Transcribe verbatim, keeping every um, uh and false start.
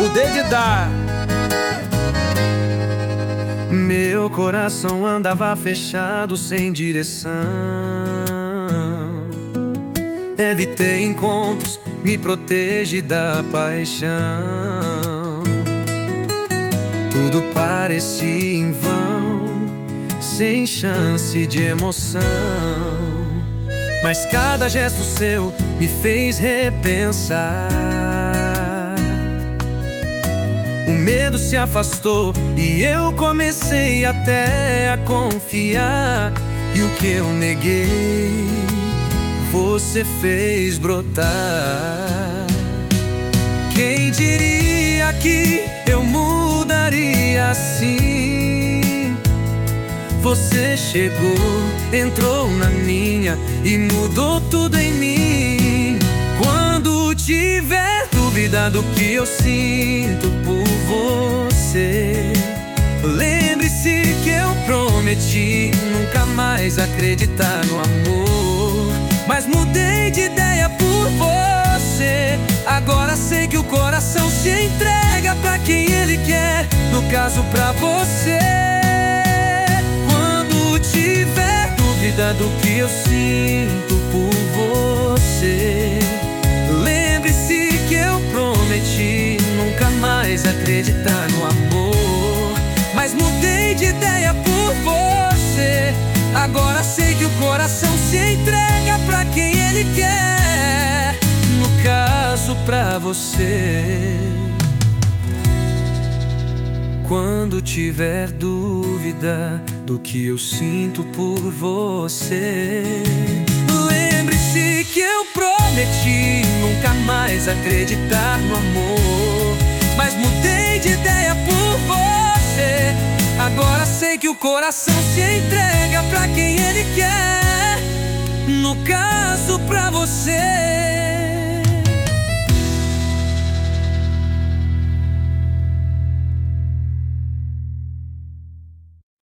Poder de dar. Meu coração andava fechado, sem direção. Evitei encontros, me protege da paixão. Tudo parecia em vão, sem chance de emoção. Mas cada gesto seu me fez repensar. O medo se afastou e eu comecei até a confiar. E o que eu neguei, você fez brotar. Quem diria que eu mudaria assim? Você chegou, entrou na minha e mudou tudo em mim. Quando tiver dúvida do que eu sinto por você, lembre-se que eu prometi nunca mais acreditar no amor. Mas mudei de ideia por você. Agora sei que o coração se entrega pra quem ele quer, no caso pra você. Quando tiver dúvida do que eu sinto por você, lembre-se que eu prometi nunca mais acreditar no amor. Mas mudei de ideia por você. Agora sei que o coração se entrega pra quem ele quer, no caso pra você. Quando tiver dúvida do que eu sinto por você, lembre-se que eu prometi nunca mais acreditar no amor. Mas mudei de ideia por você. Agora sei que o coração se entrega pra quem ele quer, no caso pra você.